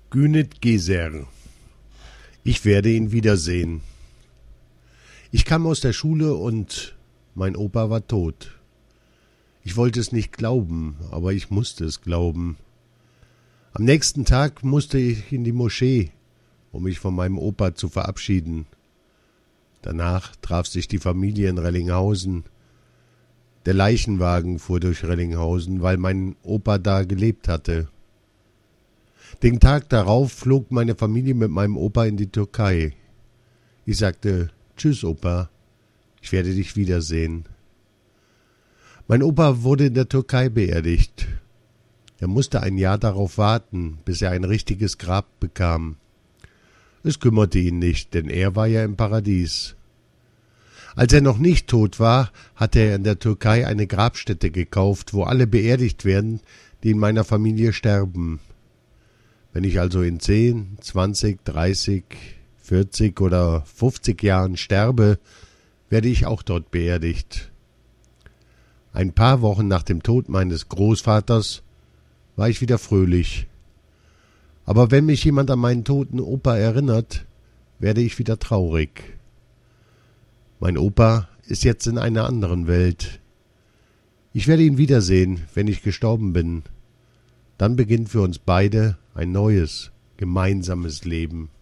Günit Gezer. Ich werde ihn wiedersehen. Ich kam aus der Schule und mein Opa war tot. Ich wollte es nicht glauben, aber ich musste es glauben. Am nächsten Tag musste ich in die Moschee, um mich von meinem Opa zu verabschieden. Danach traf sich die Familie in Rellinghausen. Der Leichenwagen fuhr durch Rellinghausen, weil mein Opa da gelebt hatte. Den Tag darauf flog meine Familie mit meinem Opa in die Türkei. Ich sagte, tschüss Opa, ich werde dich wiedersehen. Mein Opa wurde in der Türkei beerdigt. Er musste ein Jahr darauf warten, bis er ein richtiges Grab bekam. Es kümmerte ihn nicht, denn er war ja im Paradies. Als er noch nicht tot war, hatte er in der Türkei eine Grabstätte gekauft, wo alle beerdigt werden, die in meiner Familie sterben. Wenn ich also in 10, 20, 30, 40 oder 50 Jahren sterbe, werde ich auch dort beerdigt. Ein paar Wochen nach dem Tod meines Großvaters war ich wieder fröhlich. Aber wenn mich jemand an meinen toten Opa erinnert, werde ich wieder traurig. Mein Opa ist jetzt in einer anderen Welt. Ich werde ihn wiedersehen, wenn ich gestorben bin. Dann beginnt für uns beide ein neues, gemeinsames Leben.